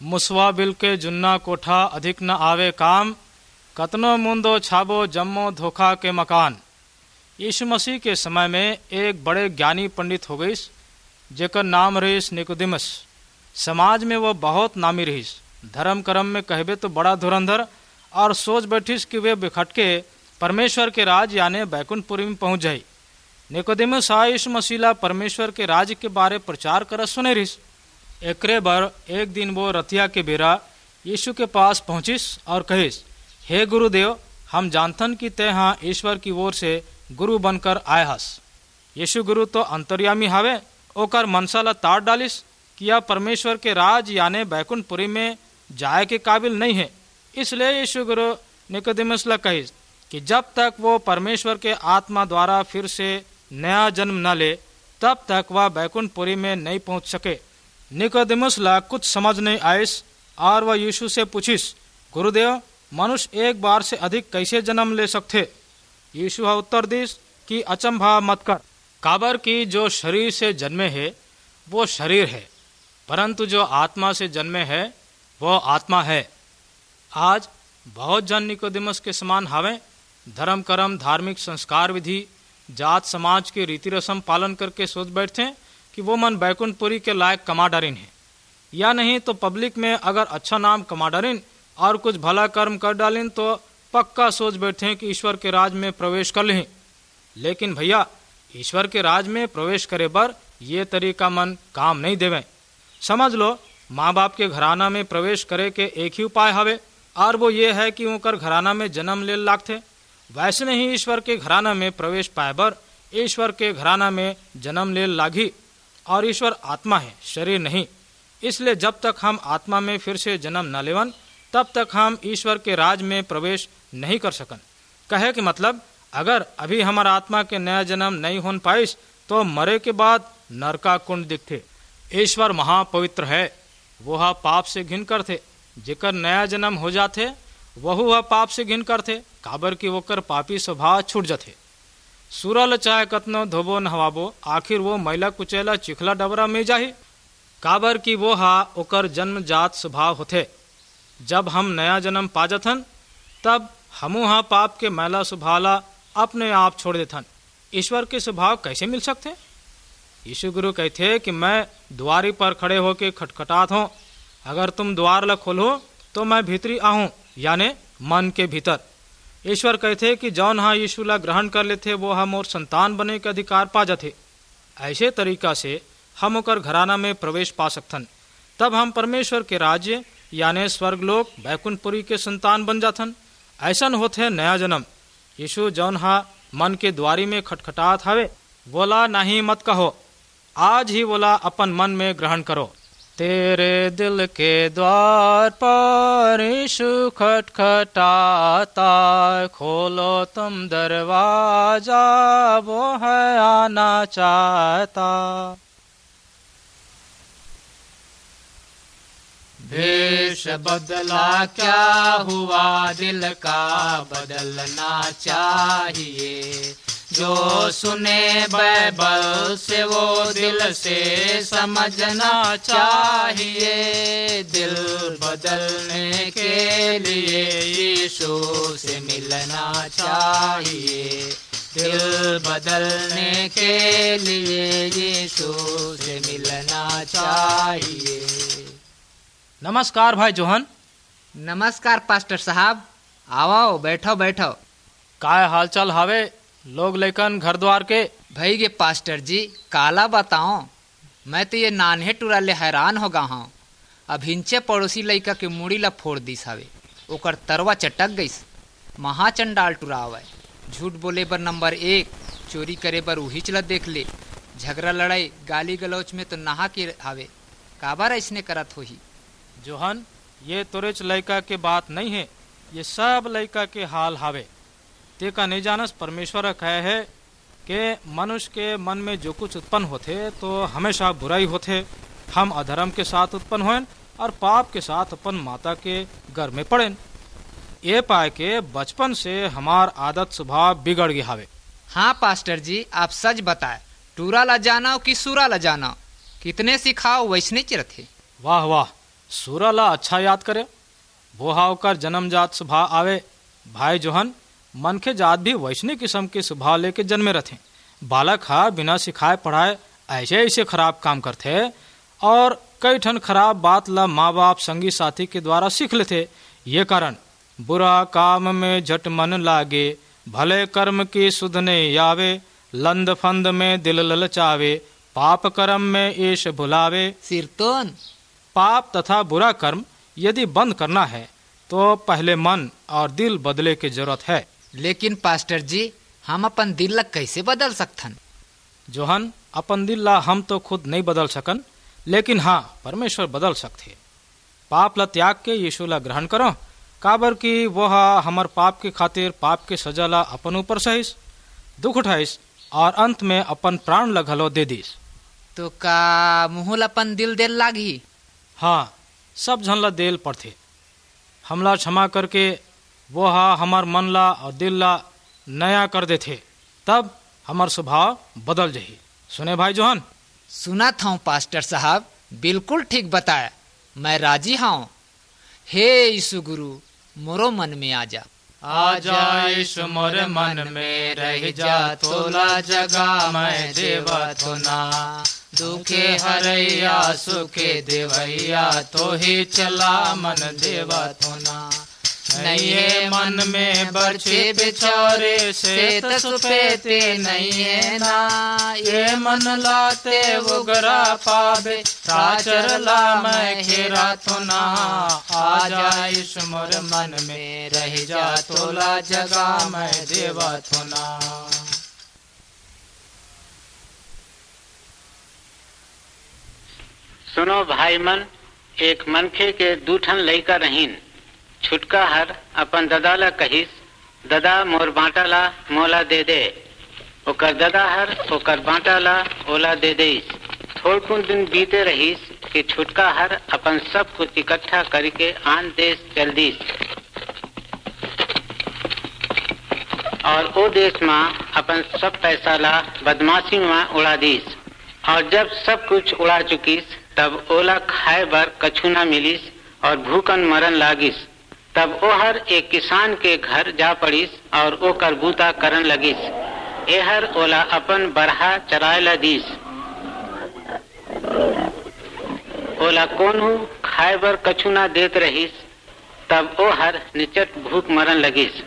मुसवा बिल के जुन्ना कोठा अधिक न आवे काम, कतनो मुंदो छाबो जम्मो धोखा के मकान। यीशु मसीह के समय में एक बड़े ज्ञानी पंडित हो गई जेकर नाम रहीस निकोदेमस। समाज में वो बहुत नामी रहीस। धर्म कर्म में कहबे तो बड़ा धुरंधर, और सोच बैठीस कि वे बिखट के परमेश्वर के राज यानी बैकुंठपुरी में पहुंच जाई। निकोदेमस यीशु मसीह परमेश्वर के राज के बारे प्रचार कर सुने रहीस। एकरे बर एक दिन वो रतिया के बेरा यीशु के पास पहुंचिस और कहिस, हे गुरुदेव, हम जानथन कि ते हाँ ईश्वर की ओर से गुरु बनकर आए हस। यीशु गुरु तो अंतर्यामी हावे, ओकर मनसा ला ताड़ डालिस कि यह परमेश्वर के राज यानी बैकुंठपुरी में जाए के काबिल नहीं है। इसलिए यीशु गुरु निकोदेमस ला कहिस कि जब तक वो परमेश्वर के आत्मा द्वारा फिर से नया जन्म न ले तब तक वह बैकुंठपुरी में नहीं पहुंच सके। निकोदेमस ला कुछ समझ नहीं आइस और वह यीशु से पूछिस, गुरुदेव, मनुष्य एक बार से अधिक कैसे जन्म ले सकते? यीशु उत्तर दिस कि अचंभा मत कर, काबर की जो शरीर से जन्मे है वो शरीर है, परंतु जो आत्मा से जन्मे है वो आत्मा है। आज बहुत जन निकोदेमस के समान हावे, धर्म कर्म धार्मिक संस्कार विधि जात समाज के रीति रस्म पालन करके सोच बैठते हैं कि वो मन बैकुंठपुरी के लायक कमा डारिन है, या नहीं तो पब्लिक में अगर अच्छा नाम कमा डारिन और कुछ भला कर्म कर डालिन तो पक्का सोच बैठे हैं कि ईश्वर के राज में प्रवेश कर लें। लेकिन भैया, ईश्वर के राज में प्रवेश करे बर ये तरीका मन काम नहीं देवे। समझ लो, माँ बाप के घराना में प्रवेश करे के एक ही उपाय हवे, और वो ये है कि उनकर घराना में जन्म ले लागथे। वैसे नहीं ईश्वर के घराना में प्रवेश पाए बर ईश्वर के घराना में जन्म ले लागी, और ईश्वर आत्मा है, शरीर नहीं। इसलिए जब तक हम आत्मा में फिर से जन्म न लेवन तब तक हम ईश्वर के राज में प्रवेश नहीं कर सकन। कहे कि मतलब, अगर अभी हमारा आत्मा के नया जन्म नहीं होन पाइस तो मरे के बाद नरका कुंड दिखते। ईश्वर महापवित्र है, वो हा पाप से घिन करते। जेकर नया जन्म हो जाते वहु हा पाप से घिन करते, काबर की वोकर पापी स्वभाव छूट जाते। सूरल चाहे कतनो धोबो नहवाबो, आखिर वो मैला कुचैला चिखला डबरा में जाही, काबर की वो हा ओकर जन्मजात स्वभाव होते। जब हम नया जन्म पा जाथन तब हमू हा पाप के मैला स्वभाव अपने आप छोड़ देथन। ईश्वर के स्वभाव कैसे मिल सकते? यीशु गुरु कहते कि मैं द्वारी पर खड़े होके खटखटात हूँ, अगर तुम द्वार ला खोलो तो मैं भीतरी आहूँ, यानी मन के भीतर। ईश्वर कहते कि जौन हा यीशु ला ग्रहण कर लेते वो हम और संतान बने के अधिकार पा जाते। ऐसे तरीका से हम ओकर घराना में प्रवेश पा सकथन। तब हम परमेश्वर के राज्य यानी स्वर्गलोक बैकुंठपुरी के संतान बन जाथन। ऐसन होते नया जन्म। यीशु जौन हा मन के द्वारी में खटखटात हवे, बोला नहीं मत कहो, आज ही बोला अपन मन में ग्रहण करो। तेरे दिल के द्वार पर यीशु खटखटाता, खोलो तुम दरवाजा, वो है आना चाहता। भेष बदला क्या हुआ, दिल का बदलना चाहिए। जो सुने बाइबल से वो दिल से समझना चाहिए। दिल बदलने के लिए यीशु से मिलना चाहिए। दिल बदलने के लिए यीशु से मिलना चाहिए। नमस्कार भाई जोहन। नमस्कार पास्टर साहब, आओ बैठो बैठो। काय हालचाल हावे लोग लेकन घर द्वार के? भाई ये पास्टर जी काला बताओ, मैं तो ये नान्हे टुरा ले हैरान हो गा हूँ। अब हिंचे पड़ोसी लड़का के मुड़ी ला फोड़ दिस हवे, ओकर तरवा चटक गईस। महाचंडाल टुरावे, झूठ बोले बर नंबर 1, चोरी करे बर उही चला देख ले। झगड़ा लड़ाई गाली गलौच में तो नहा के हावे, काबर ऐसने करत होही। जोहन, ये तोरेच लड़का के बात नहीं है, ये सब लड़का के हाल हावे। ते का नहीं जानस, परमेश्वर कहे है कि मनुष्य के मन में जो कुछ उत्पन्न होते तो हमेशा बुराई होते। हम अधर्म के साथ उत्पन्न हों और पाप के साथ अपन माता के घर में पड़ें। ये पाए के बचपन से हमार आदत स्वभाव बिगड़ गया हावे। हाँ पास्टर जी, आप सच बताए, टूरा ला जाना कि सूरा ला जाना, कितने सिखाओ वैसने चिरथे। वाह वाह, सूरा ला अच्छा याद करे, बोहा होकर जन्मजात स्वभाव आवे। भाई जोहन मन के जात भी वैष्णव किस्म के स्वभाव लेके जन्मे रहते। बालक हा बिना सिखाए पढ़ाए ऐसे ऐसे खराब काम करते और कई ठन खराब बात ला माँ बाप संगी साथी के द्वारा सीख लेते। ये कारण बुरा काम में झट मन लागे, भले कर्म की सुध नहीं आवे, लंद फंद में दिल ललचावे, पाप कर्म में ऐश भुलावे। सिरतोन पाप तथा बुरा कर्म यदि बंद करना है तो पहले मन और दिल बदले की जरूरत है। लेकिन पास्टर जी, हम अपन दिल ला कैसे बदल सकथन? जोहन अपन दिल ला हम तो खुद नहीं बदल सकन, लेकिन हाँ परमेश्वर बदल सकते। पाप ला त्याग के यीशु ला ग्रहण करो, काबर की वह हमर पाप के खातिर पाप के सजा ला अपन ऊपर सहिस, दुख उठाइस और अंत में अपन प्राण ला घलो दे दीस। तो का मुहुल अपन दिल देल लागी? हाँ, सब झन ला देल पड़थे। हमला क्षमा करके वह हमार मन ला और दिल ला नया कर देथे, तब हमार स्वभाव बदल जाही। सुने भाई जोहन? सुना था पास्टर साहब, बिल्कुल ठीक बताया, मैं राजी हूँ। हे यीशु गुरु, मोरो मन में आ जा। आजा यीशु मोरे मन में रह जा, तोला जगह मैं देवा तो ना। दुखे हरैया सुखे देवैया, तो ही चला मन देवा तो ना। नहीं है मन में बच्चे बेचारे से तसुपेते नहीं है ना। ये मन लाते उगरा पावे, राचर ला मैं खेरा तो ना। आजा यीशु मोर मन में रह जा, तोला जगह मैं देवा तो ना। सुनो भाई मन, एक मनखे के दूठन लइका रहीन। छुटका हर अपन ददा ला कहिस, ददा मोर बांटा ला मोला दे दे। ओकर ददा हर ओकर बांटा ला ओला दे देइस। थोड़कुन दिन बीते रहीस कि छुटका हर अपन सब कुछ इकट्ठा करके आन देश चल दीस और ओ देश में अपन सब पैसा ला बदमाशी में उड़ा दीस। और जब सब कुछ उड़ा चुकीस, तब ओला खाए बर कछु न मिलिस और भूखन मरन लागिस। तब ओहर एक किसान के घर जा पड़ीस और ओकर बूता करन लगिस। एहर ओला अपन बरहा चराय ला दीस। ओला कोनहू खाए बर कछु ना देत रहीस। तब ओहर निचट भूख मरन लगिस।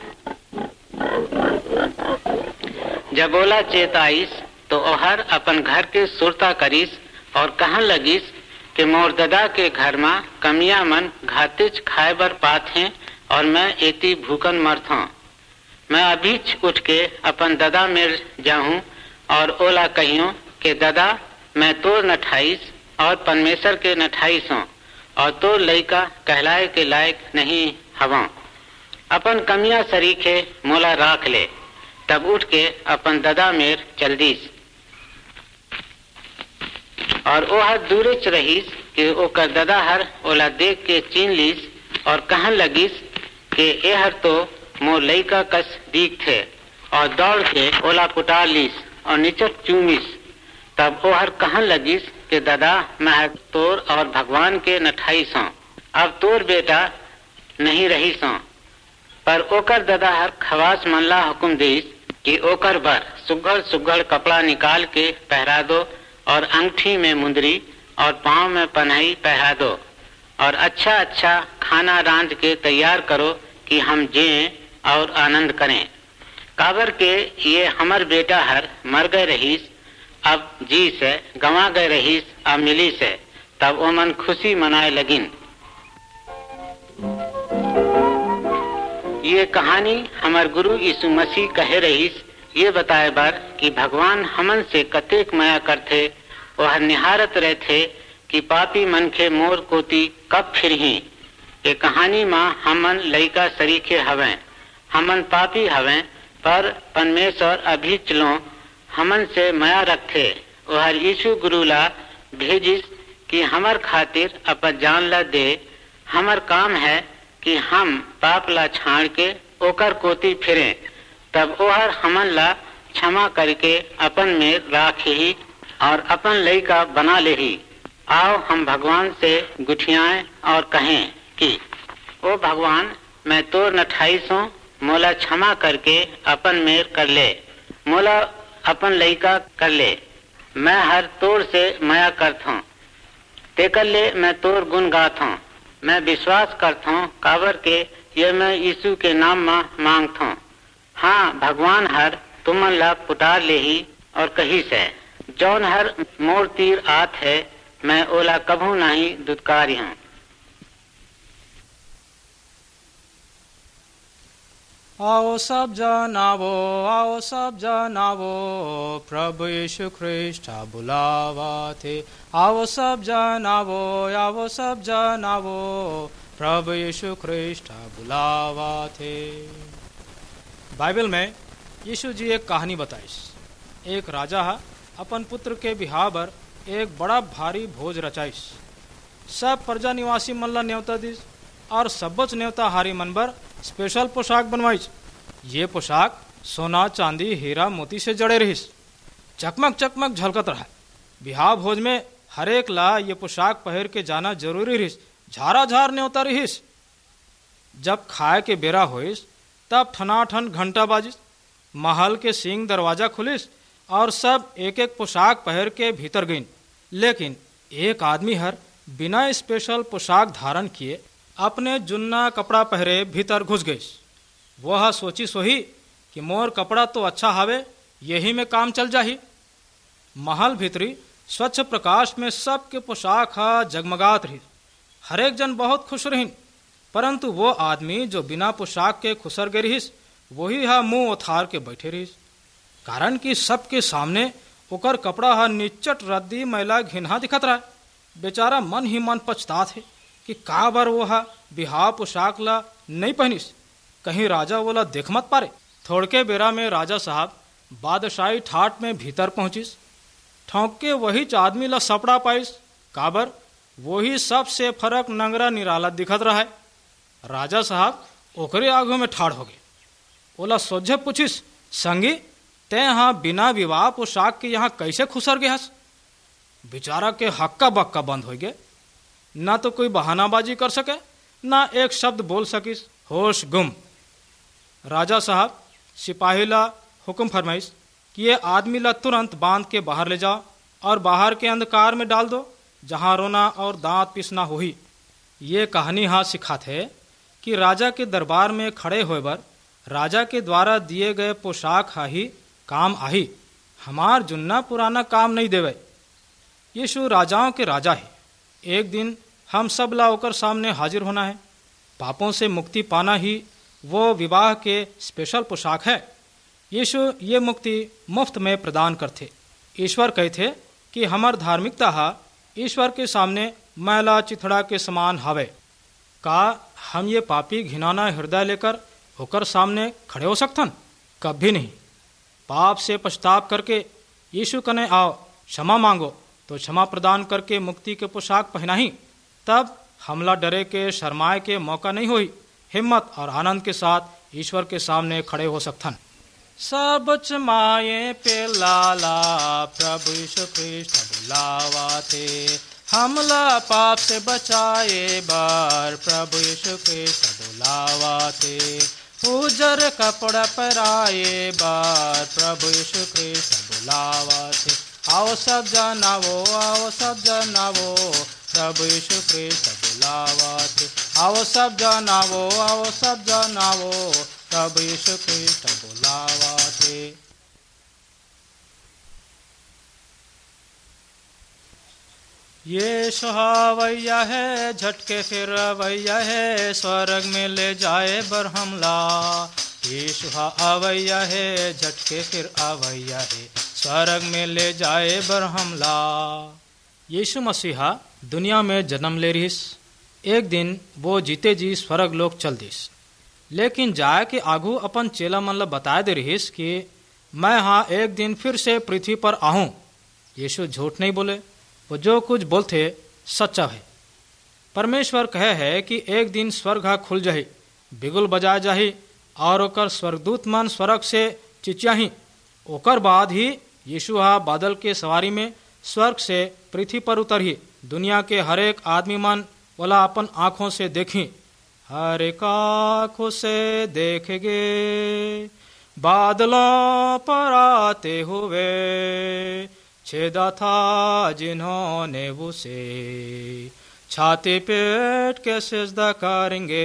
जब ओला चेत आइस तो ओहर अपन घर के सुरता करीस और कहन लगिस कि मोर ददा के घर में कमिया मन घातिच खाए बर पात हैं और मैं एती भूखन मरत हूँ। मैं अभी उठ के अपन ददा में जाऊँ और ओला कहियो कि ददा, मैं तोर नठाइस और परमेश्वर के नठाइस हूँ और तोर लइका कहलाए के लायक नहीं हवा। अपन कमिया सरीखे मोला राख ले। तब उठ के अपन ददा में चल दीस और ओहर दूरे च रहीस कि ओकर ददा हर ओला देख के चीन लीस और कहन लगिस कि एहर तो मोर लइका कस दीख थे और दौड़ के ओला पुटार लीस और निचट चूमिस। तब ओहर कहन लगिस कि दादा, मैं तोर और भगवान के नठाइस हूँ, अब तोर बेटा नहीं रहीस हूँ। पर ओकर ददा हर खवास मन ला हुक्म दीस कि ओकर बर सुघड़ सुघड़ कपड़ा निकाल के पहरा दो और अंगठी में मुंदरी और पाँव में पन्हई पहरा दो और अच्छा अच्छा खाना रांध के तैयार करो कि हम जिए और आनंद करें। काबर के ये हमर बेटा हर मर गए रहीस, अब जी से गंवा गए रहीस, अब मिली से। तब ओमन खुशी मनाए लगिन। ये कहानी हमार गुरु यीशु मसीह कहे रहीस, ये बताए बार कि भगवान हमन से कतेक माया करथे। वह निहारत रहथे कि पापी मन के मोर कोती कब फिरही। ये कहानी में हमन लइका सरीखे हवें, हमन पापी हवें, पर परमेश्वर अभी चलो हमन से माया रखे। वह यीशु गुरु ला भेजिस कि हमर खातिर अपन जान ला दे। हमर काम है कि हम पाप ला छाड़ के ओकर कोती फिरें। तब ओहर हमन ला क्षमा करके अपन में राखी और अपन लइका बना लेही। आओ हम भगवान से गुठियाएं और कहें कि ओ भगवान, मैं तोर नठाईसों मोला क्षमा करके अपन मेर कर ले, मोला अपन लइका कर ले। मैं हर तोर से माया करथूं, तेकर ले मैं तोर गुण गाथूं। मैं विश्वास करथूं काबर के ये मैं यीशु के नाम में मांगथूं। हाँ भगवान हर तुमन ला पुटार ले ही और कही से जौन हर मोर तीर आत है, मैं ओला कभू नहीं दुत्कारी हूँ। आओ सब जन आवो, आओ सब जन आवो, प्रभु यीशु ख्रिस्ट बुलावा थे। आओ सब जन आवो, आओ सब जन आवो, प्रभु यीशु ख्रिस्ट बुलावा थे। बाइबल में यीशु जी एक कहानी बताइस। एक राजा अपन पुत्र के बिहाव पर एक बड़ा भारी भोज रचाइस। सब प्रजा निवासी मन ला न्योता दिस और सबच न्योता हारी मन पर स्पेशल पोशाक बनवाइस। ये पोशाक सोना चांदी हीरा मोती से जड़े रहिस, चकमक चकमक झलकत रहा। बिहाव भोज में हरेक ला ये पोशाक पहर के जाना जरूरी रहिस, झारा झार न्योता रहिस। जब खाए के बेरा होइस तब ठनाठन घंटा बाजिस, महल के सिंह दरवाजा खुलिस और सब एक एक पोशाक पहर के भीतर गईन। लेकिन एक आदमी हर बिना स्पेशल पोशाक धारण किए अपने जुन्ना कपड़ा पहरे भीतर घुस गई। वह सोची सोही कि मोर कपड़ा तो अच्छा हावे, यही में काम चल जाही। महल भीतरी स्वच्छ प्रकाश में सबके पोशाक जगमगात रही। हरेक जन बहुत खुश रहीन, परंतु वो आदमी जो बिना पोशाक के खुसर गए रहीस, वही मुंह उथार के बैठे रहीस। कारण कि सबके सामने ओकर कपड़ा निचट रद्दी मैला घिन्हा दिखत रहा। बेचारा मन ही मन पछतात है कि का बार वो बिहाव पोशाक ला नहीं पहनिस, कहीं राजा वो ला देख मत पारे। थोड़के बेरा में राजा साहब बादशाही ठाट में भीतर पहुंचिस। ठोंक के वही आदमी ला सपड़ा पाइस, काबर वही सबसे फर्क नंगरा निराला दिखत रहा है। राजा साहब ओकरे आगू में ठाड़ हो गए। ओला सोझे पूछिस, संगी ते बिना विवाह पोशाक के यहाँ कैसे खुसर गया? बेचारा के हक्का बक्का बंद हो गए, ना तो कोई बहानाबाजी कर सके, ना एक शब्द बोल सकिस, होश गुम। राजा साहब सिपाही ला हुक्म फरमाइस कि ये आदमी ला तुरंत बांध के बाहर ले जाओ और बाहर के अंधकार में डाल दो, जहाँ रोना और दांत पिसना हुई। ये कहानी सिखाते है कि राजा के दरबार में खड़े होए बर राजा के द्वारा दिए गए पोशाक ही काम आही, हमार जुन्ना पुराना काम नहीं देवे। यीशु राजाओं के राजा है। एक दिन हम सब ला ओकर सामने हाजिर होना है। पापों से मुक्ति पाना ही वो विवाह के स्पेशल पोशाक है। यीशु ये मुक्ति मुफ्त में प्रदान करते। ईश्वर कहते कि हमार धार्मिकता ईश्वर के सामने मैला चिथड़ा के समान हावे। का हम ये पापी घिनौना हृदय लेकर होकर सामने खड़े हो सकतन? कभी नहीं। पाप से पछताप करके यीशु कने आओ, क्षमा मांगो, तो क्षमा प्रदान करके मुक्ति के पोशाक पहनाही। तब हमला डरे के शर्माए के मौका नहीं हुई, हिम्मत और आनंद के साथ ईश्वर के सामने खड़े हो सकथन। सबच माये पे लाला प्रभु यीशु ख्रिस्ट बुलावा थे। हमला पाप से बचाए बार प्रभु यीशु ख्रिस्ट बुलावा थे। उजर कपड़ा पहराए बार प्रभु यीशु ख्रिस्ट बुलावा थे। आओ सब जनावो, आओ सब जनावो, प्रभु यीशु ख्रिस्ट बुलावा थे। आओ सब जनावो, आओ सब जनावो, प्रभु यीशु ख्रिस्ट बुलावा थे। यीशु हवैया है, झटके फिर अवैया है, स्वर्ग में ले जाए बर हमला। यीशु अवैया है, झटके फिर अवैया है, स्वर्ग में ले जाए बर हमला। यीशु मसीहा दुनिया में जन्म ले रहीस। एक दिन वो जीते जी स्वर्ग लोक चल दिस, लेकिन जाए के आगू अपन चेला मन ला बताए दे रहीस कि मैं एक दिन फिर से पृथ्वी पर आहूँ। यीशु झूठ नहीं बोले, वो जो कुछ बोलते सच्चा है। परमेश्वर कहे है कि एक दिन स्वर्ग खुल जाही, बिगुल बजाए जाही और ओकर स्वर्गदूत मन स्वर्ग से चिचियाही। ओकर बाद ही यीशु बादल के सवारी में स्वर्ग से पृथ्वी पर उतरही, दुनिया के हर एक आदमी मन बोला अपन आंखों से देखी, हर एक आंखों से देखेंगे बादलों पर आते हुए, छेदा था जिन्होंने उसे छाती पेट के सिजदा करेंगे।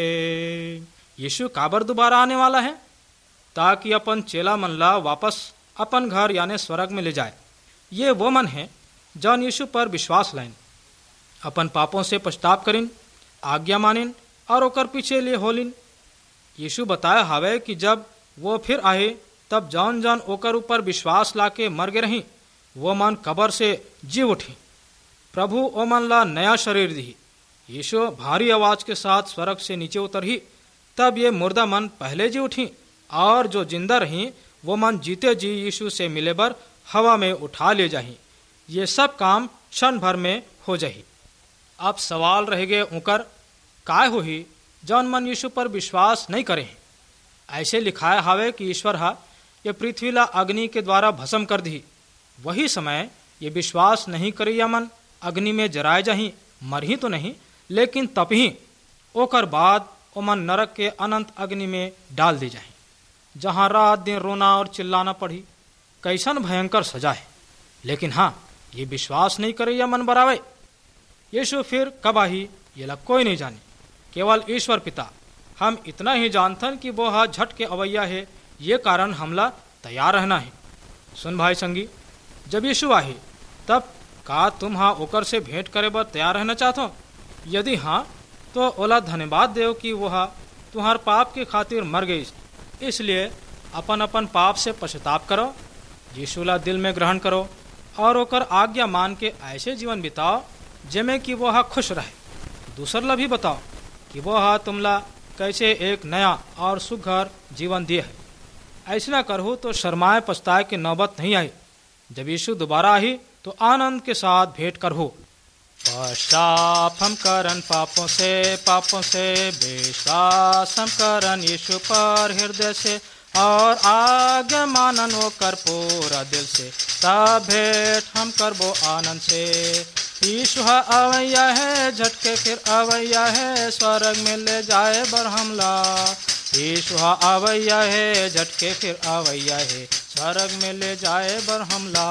यीशु काबर दोबारा आने वाला है ताकि अपन चेला मन ला वापस अपन घर यानी स्वर्ग में ले जाए। ये वो मन है जौन यीशु पर विश्वास लाइन, अपन पापों से पछताप करिन, आज्ञा मानिन और ओकर पीछे लिए होलिन। यीशु बताया हवे कि जब वो फिर आए तब जौन जौन ओकर ऊपर विश्वास लाके मर गए रही वो मन कब्र से जी उठी, प्रभु ओ मन ला नया शरीर दी। यीशु भारी आवाज के साथ स्वर्ग से नीचे उतरही, तब ये मुर्दा मन पहले जी उठी और जो जिंदा रही वो मन जीते जी यीशु से मिले बर हवा में उठा ले जाही। ये सब काम क्षण भर में हो जाही। अब सवाल रह गए उकर काय होही जौन मन यीशु पर विश्वास नहीं करे। ऐसे लिखाया हावे कि ईश्वर हा ये पृथ्वी ला अग्नि के द्वारा भस्म कर दी। वही समय ये विश्वास नहीं करिया मन अग्नि में जराए जाही, मर ही तो नहीं लेकिन तपही, ओकर बाद ओ मन नरक के अनंत अग्नि में डाल दी जाए, जहाँ रात दिन रोना और चिल्लाना पड़ी। कैसन भयंकर सजा है। लेकिन हाँ, ये विश्वास नहीं करे या मन बरावे। यीशु फिर कब आही ये लग कोई नहीं जाने, केवल ईश्वर पिता। हम इतना ही जानथन कि वो हा झट के अवैया है, ये कारण हमला तैयार रहना है। सुन भाई संगी, जब यीशु आही तब का तुम हाँ ओकर से भेंट करे बर तैयार रहना चाहतो? यदि हाँ तो ओला धन्यवाद देव कि वो हा तुम्हार पाप के खातिर मर गई, इसलिए अपन अपन पाप से पश्चाताप करो, यीशु ला दिल में ग्रहण करो और ओकर आज्ञा मान के ऐसे जीवन बिताओ जिसमें कि वो हा खुश रहे। दूसर ला भी बताओ कि वो हा तुमला कैसे एक नया और सुघर जीवन दिए है। ऐसा करहु तो शर्माए पछताए की नौबत नहीं आई। जब यीशु दोबारा आई तो आनंद के साथ भेंट करहु। पश्चाताप हम करन पापों से विश्वास हम करन यीशु पर हृदय से और आज्ञा मानन वो कर पूरा दिल से, तब भेंट हम करबो आनंद से। यीशु अवैया है झटके फिर अवैया है, स्वर्ग में ले जाए बर हमला। यीशु अवैया है झटके फिर अवैया है, स्वर्ग में ले जाए बर हमला।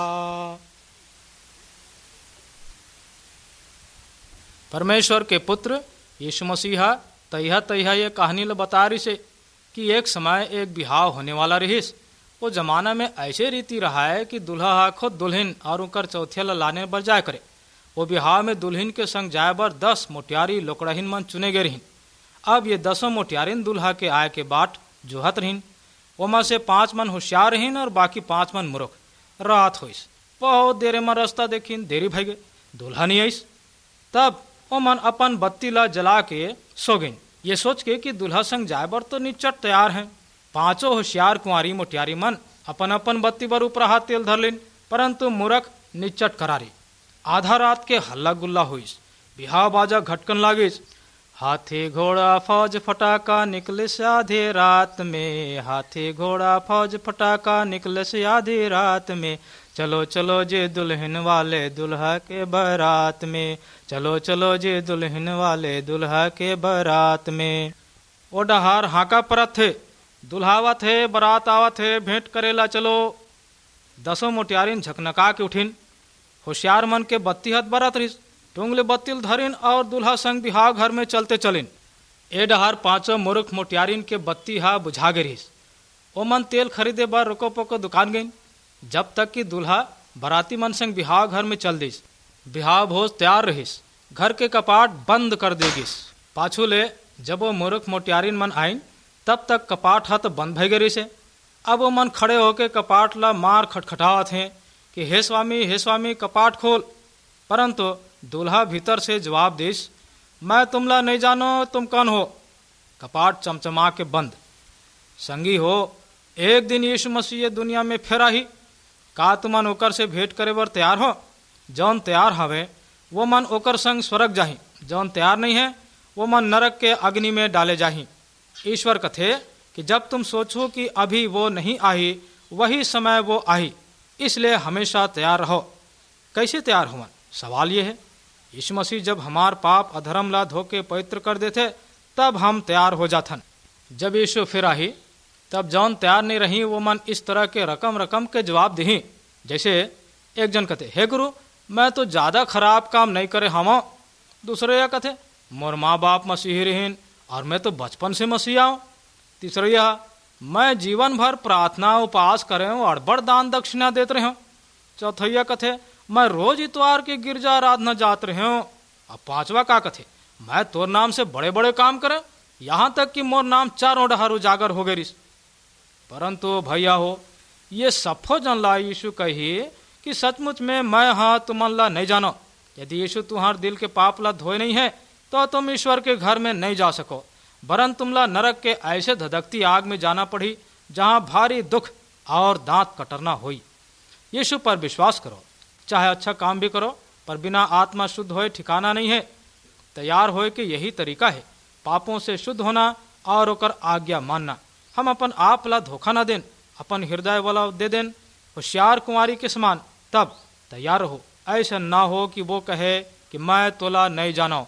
परमेश्वर के पुत्र यीशु मसीहा तैहा ये कहानी ल बता रही से कि एक समय एक बिहाव होने वाला रहीस। वो जमाना में ऐसे रीति रहा है कि दुल्हा खुद दुल्हन और उनकर चौथे ला लाने बर जाए करे। वो बिहाव में दुल्हन के संग जाए बर 10 मोटियारी लोकड़ाहीन मन चुने गए रहीन। अब ये 10 मोटियारीन दुल्हा के आय के बाट जोहत रहीन। ओमा से 5 मन होशियार रहीन और बाकी 5 मन मूर्ख। रात होइस, बहुत देरे में रास्ता देखीन, देरी भई गए, दुल्हा नहीं आइस। तब ओ मन अपन बत्ती ला जला के सो गईन, ये सोच के कि दुल्हा संग जाए बर तो निचट तैयार हैं। 5 होशियार कुंवारी मोटियारी मन अपन अपन बत्ती बर ऊपर हाथ तेल धर लेन, परंतु मूर्ख निचट करारी। आधा रात के हल्ला गुल्ला हुईस, बिहाव बाजा घटकन लागिस। हाथी घोड़ा फौज फटाका निकले से आधी रात में, हाथी घोड़ा फौज फटाका निकले से आधी रात में। चलो चलो जे दुल्हन वाले दुल्हा के बारात में, चलो चलो जे दुल्हन वाले दुल्हा के बारात में। ओ डहार हाका परत थे, दुल्हावा थे, बारात आवत थे, भेंट करेला चलो। 10 मोटियारीन झकनका के उठिन, होशियार मन के बत्ती हाथ बरत रहीस, टुंगले बत्तिल धरिन और दुल्हा संग बिहाव घर में चलते चलिन। ए डहार 5 मूर्ख मोटियारीन के बत्ती हा बुझा गए रहीस। ओ मन तेल खरीदे बर रोको पोको दुकान गईन, जब तक कि दुल्हा बराती मन संग बिहाव घर में चल दिस। बिहाव भोज तैयार रहीस, घर के कपाट बंद कर देगिस। पाछू ले जब वो मूर्ख मोटियारीन मन आइन तब तक कपाट हा तो बंद भई गई से। अब वो मन खड़े होके कपाट ला मार खटखटावत हैं कि हे स्वामी कपाट खोल। परंतु दूल्हा भीतर से जवाब दिस, मैं तुमला नहीं जानो, तुम कौन हो। कपाट चमचमा के बंद। संगी हो, एक दिन यीशु मसीह दुनिया में फिर आही, का तुमन ओकर से भेंट करे बर तैयार हो? जौन तैयार हवे वो मन ओकर संग स्वर्ग जाही, जौन तैयार नहीं है वो मन नरक के अग्नि में डाले जाही। ईश्वर कथे कि जब तुम सोचो कि अभी वो नहीं आई, वही समय वो आई, इसलिए हमेशा तैयार रहो। कैसे तैयार हो? सवाल ये है। यीशु मसीह जब हमार पाप अधर्म ला धोके पवित्र कर देते तब हम तैयार हो जाथन। जब यीशु फिर आही तब जौन तैयार नहीं रही वो मन इस तरह के रकम के जवाब दही। जैसे एक जन कहते, हे गुरु मैं तो ज्यादा खराब काम नहीं करे हम। दूसरे यह कहते, मोर माँ बाप मसीही रहीन और मैं तो बचपन से मसीह आऊँ। तीसरे यह, मैं जीवन भर प्रार्थना उपवास करे हूँ और बड़ दान दक्षिणा देते रहे हूँ। चौथैया कथे, मैं रोज इतवार के गिरजा आराधना जाते रहे हूँ। अब पांचवा का कथे, मैं तोर नाम से बड़े बड़े काम करे, यहाँ तक कि मोर नाम चारों डहर उजागर हो गई। परंतु भैया हो, ये सफो जन ला यीशु कही कि सचमुच में मैं हाँ तुमन ला नहीं जानो। यदि यीशु तुम्हार दिल के पाप ला धोए नहीं है तो तुम ईश्वर के घर में नहीं जा सको, वरन तुमला नरक के ऐसे धधकती आग में जाना पड़ी जहाँ भारी दुख और दांत कटरना हुई। यीशु पर विश्वास करो, चाहे अच्छा काम भी करो, पर बिना आत्मा शुद्ध होए ठिकाना नहीं है। तैयार होए कि यही तरीका है पापों से शुद्ध होना और ओकर आज्ञा मानना। हम अपन आप ला धोखा न देन, अपन हृदय वाला दे देन होशियार कुंवारी के समान, तब तैयार हो। ऐसा ना हो कि वो कहे कि मैं तोला नहीं जानो।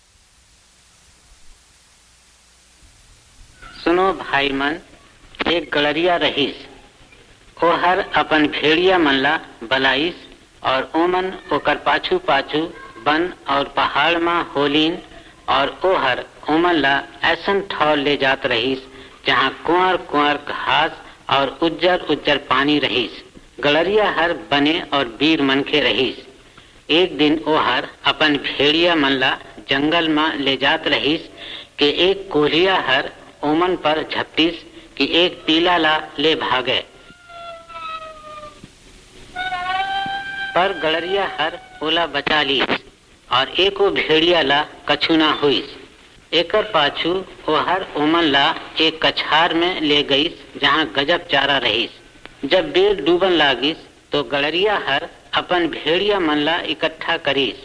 सुनो भाई मन, एक गलरिया रहीस, ओहर अपन भेड़िया मन ला बलाइस और ओमन ओकर पाछू पाछू बन और पहाड़ में होलीन और ओहर ओमन ला ऐसन ठौर ले जात रहीस जहाँ कुंवर कुंवर घास और उज्जर उज्जर पानी रहीस। गलरिया हर बने और वीर मन के रहीस। एक दिन ओहर अपन भेड़िया मन ला जंगल में ले जात रहीस कि एक कोहलिया हर ओमन पर झपटीस कि एक पीला ला ले भागे। पर गलरिया हर ओला बचा लीस और एको भेड़िया ला कछु ना हुईस। एकर पाछू ओहर ओमन ला एक कछार में ले गईस जहाँ गजब चारा रहीस। जब बेर डूबन लागिस तो गलरिया हर अपन भेड़िया मन ला इकट्ठा करीस।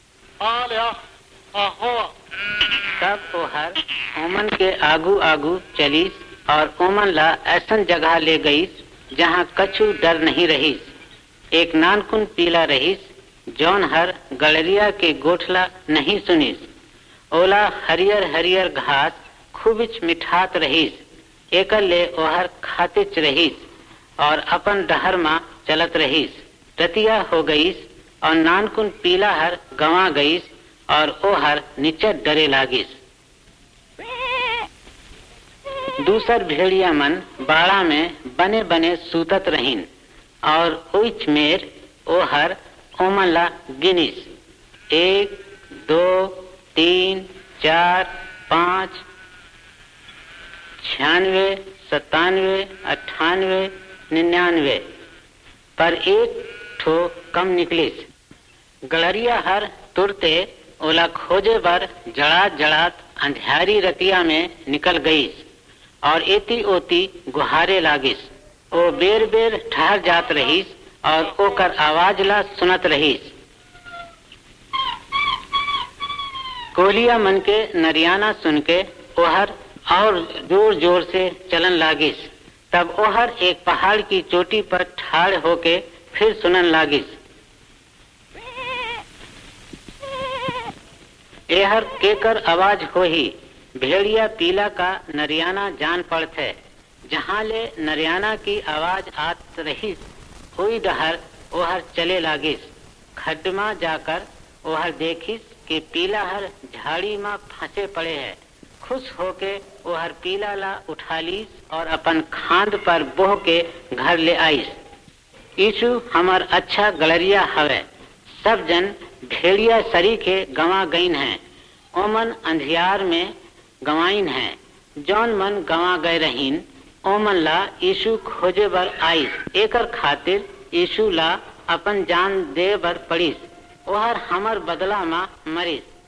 तब ओहर ओमन के आगू आगू चलीस और ओमन ला ऐसन जगह ले गईस जहाँ कछु डर नहीं रहीस। एक नानकुन पीला रहीस जौन हर गलरिया के गोठला नहीं सुनीस। ओला हरियर हरियर घास खूबिच मिठात रहीस। एकर ले ओहर खातिच रहीस और अपन डहर में चलत रहीस। रतिया हो गईस और नानकुन पीला हर गंवा गईस और ओहर नीचे डरे लागिस। दूसर भेड़िया मन बाड़ा में बने बने सूतत रहीन और उच मेर ओहर ओमन ला गिनिस। 1 2 3 4 5 96 97 98 99 पर एक ठो कम निकलिस। गलरिया हर तुरते ओला खोजे बर जड़ात जड़ात अंधियारी रतिया में निकल गईस और एती ओती गुहारे लागिस। ओ बेर बेर ठहर जात रहीस और ओकर आवाज ला सुनत रहीस। कोलिया मन के नरियाना सुन के ओहर और जोर जोर से चलन लागिस। तब ओहर एक पहाड़ की चोटी पर ठाड़ होके फिर सुनन लागिस। एहर केकर आवाज हो ही भेड़िया पीला का नरियाना जान पड़थे। जहाँ ले नरियाना की आवाज आत रहीस हुई डहर ओहर चले लागिस। खड्डमा जाकर ओहर देखिस कि पीला हर झाड़ी में फंसे पड़े है। खुश होके ओहर पीला ला उठा लीस और अपन खांद पर बोह के घर ले आईस। यीशु हमार अच्छा गलरिया हवे। सब जन भेड़िया सरी के गंवा गईन हैं। ओमन अंधियार में गंवाइन हैं। जौन मन गंवा गए रहीन ओमन ला यीशु खोजे बर आईस। एकर खातिर यीशु ला अपन जान दे बर पड़ीस। ओहर हमर बदला में मरीस।